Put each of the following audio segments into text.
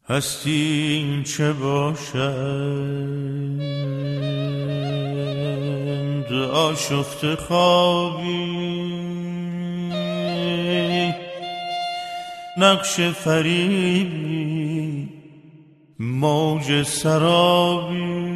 هستی چه باشند آشفته خوابی نقش فریبی موج سرابی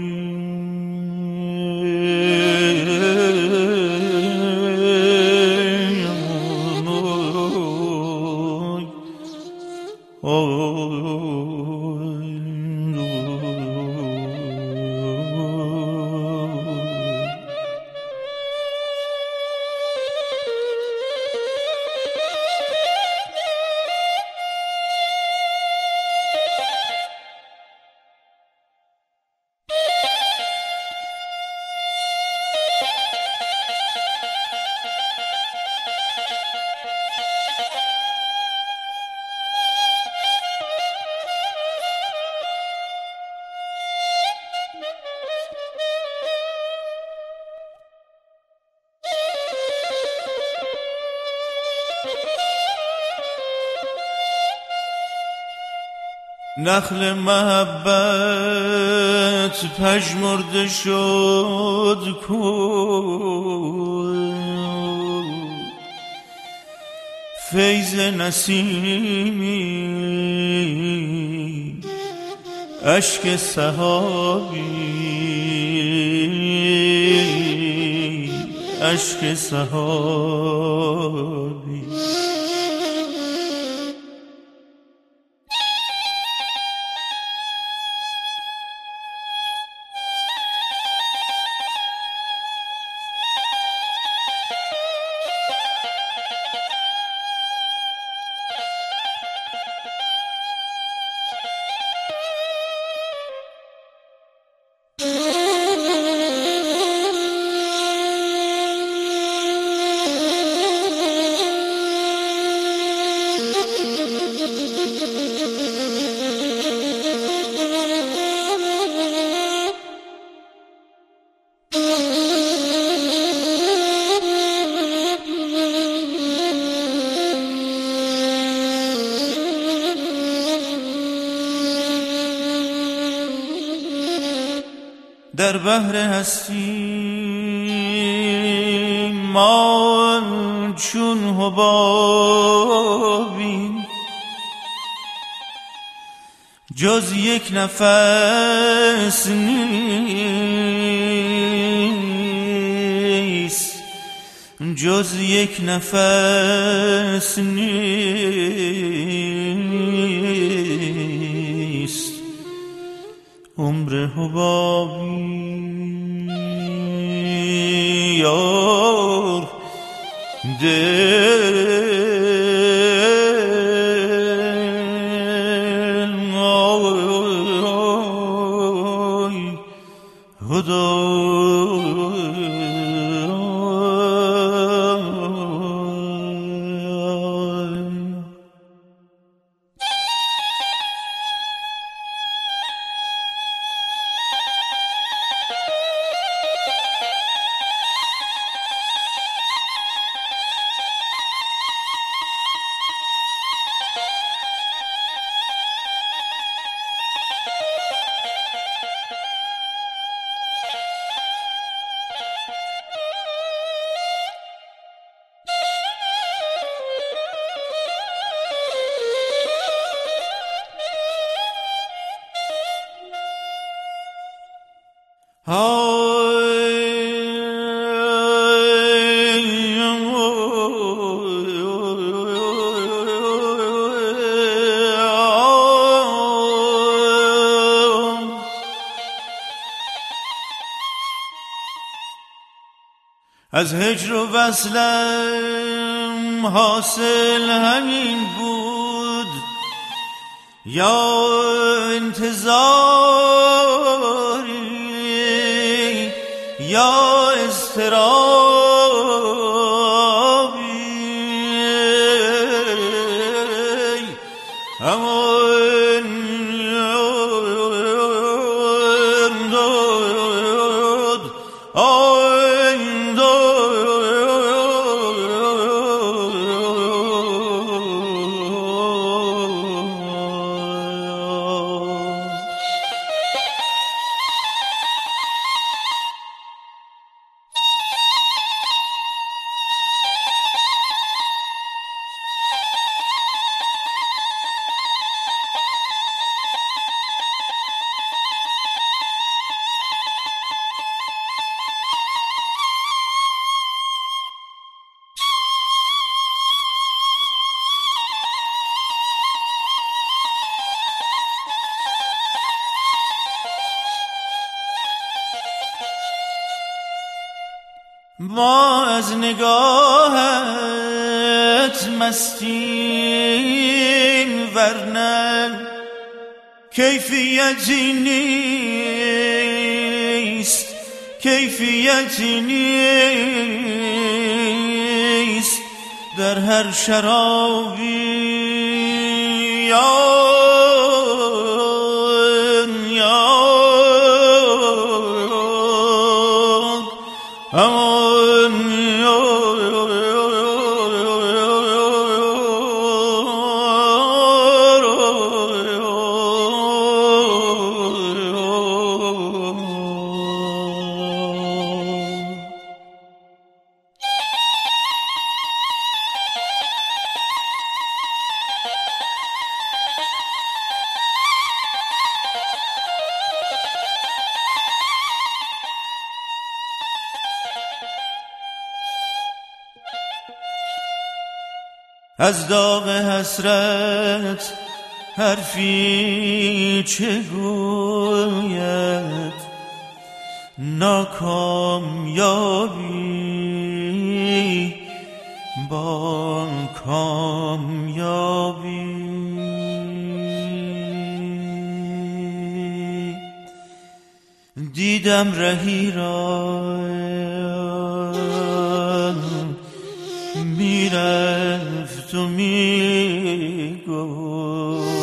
نخل محبت پژمرده شد کو فیض نسیمی اشک سحابی اشک سحابی در بحر هستی ما چون حبابیم جز یک نفس نیست جز یک نفس نیست عمر حبابی یار دل آی خدا از هجر و وصلم حاصل همین بود یا انتظاری یا اضطرابی ما از نگاهت مستیم، ورنه کیفیتی نیست، کیفیتی نیست در هر شرابی. از داغ حسرت حرفی چه گوید، ناکامیابی با کامیابی. دیدم رهی را میرفت و میگفت،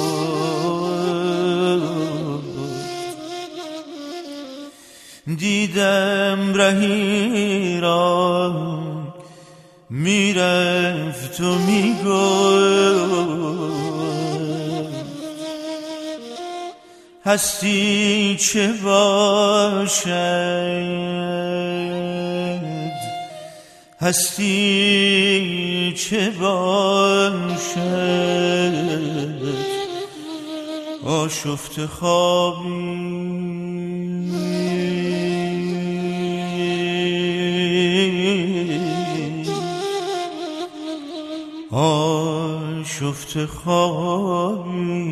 دیدم رهی را میرفت و میگفت، هستی چه باشد، هستی چه باشد، آشفته خوابی. آشفته خوابی.